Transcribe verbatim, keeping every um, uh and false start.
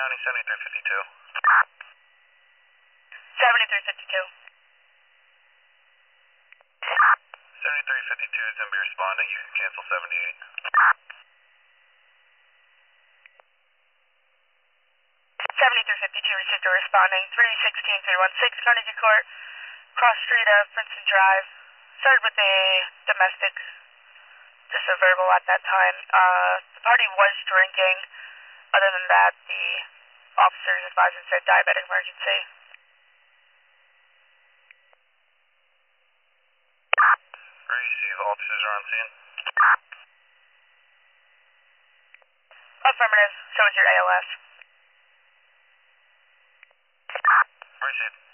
County, seventy-three fifty-two. seventy-three fifty-two. seventy-three fifty-two is going to be responding. You can cancel seventy-eight. seventy-three fifty-two received a responding. three sixteen three one six Carnegie Court, cross street of Princeton Drive. Started with a domestic, just a verbal at that time. Uh, the party was drinking. Other than that, the officers advised and said diabetic emergency. Receive, officers are on scene. Affirmative. So is your A L S. Receive.